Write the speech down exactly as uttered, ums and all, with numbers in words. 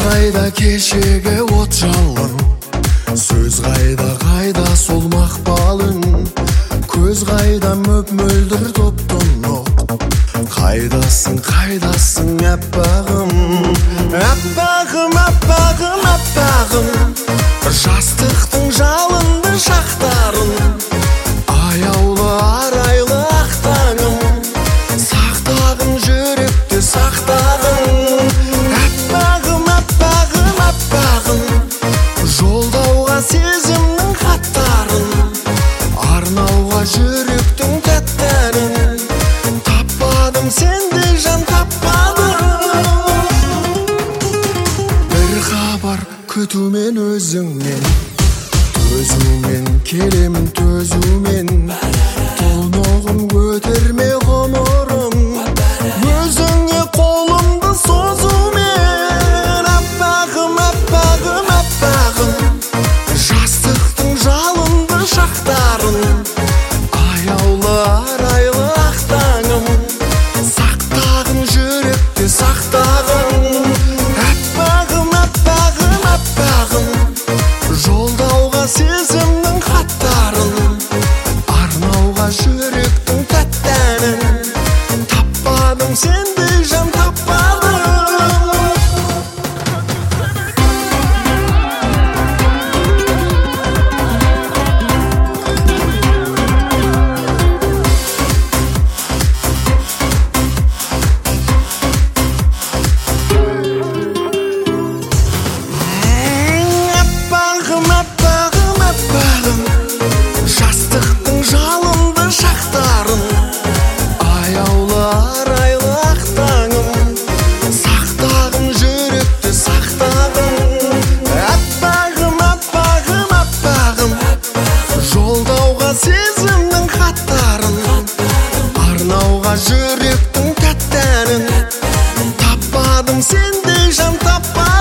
қайда кешегі от жалын, сөз қайда қайда сол мақпалың, көз қайда мөп-мөлдір топ-тонық, қайдасың қайдасың аппағым, аппағым аппағым аппағым, жастықтың жалынды шақтарын, аяулы арайлы ақтаңым, сақтағын жүректе сақтағын, аппағым аппағым аппағым, жолдауға сезімнің хаттарын, арнауға жүректің тәттәрін, таппадым сендей жан таппадым. Бір хабар күтумен өзіңнен, төзумен келемін төзумен, толмағым көтерме ғұмырым, өзіңе қолымды созумен, аппағым аппағым аппағым, жастықтың жалынды шақтарын, аяулы арайлы ақтаңым, сақтағын жүректе сақтағын, аппағым аппағым аппағым, жолдауға сезімнің хаттарын, арнауға жүректің тәттәрін, таппадым сендей жан таппадым. Аппағым аппағым аппағым, жастықтың жалынды шақтарын, аяулы арайлы ақтаңым, сақтағын жүректе сақтағын, аппағым аппағым аппағым, жолдауға сезімнің хаттарын, арнауға жүректің тәттәрін, таппадым сендей жан таппадым.